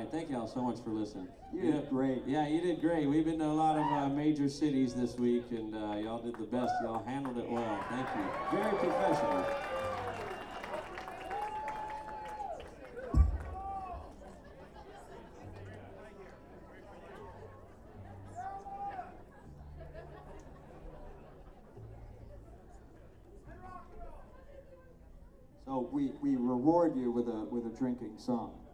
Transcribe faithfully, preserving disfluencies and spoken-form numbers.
right, thank y'all so much for listening. You did great. Yeah, you did great. We've been to a lot of uh, major cities this week, and uh, y'all did the best. Y'all handled it well. Thank you. Very professional. So we, we reward you with a with a drinking song.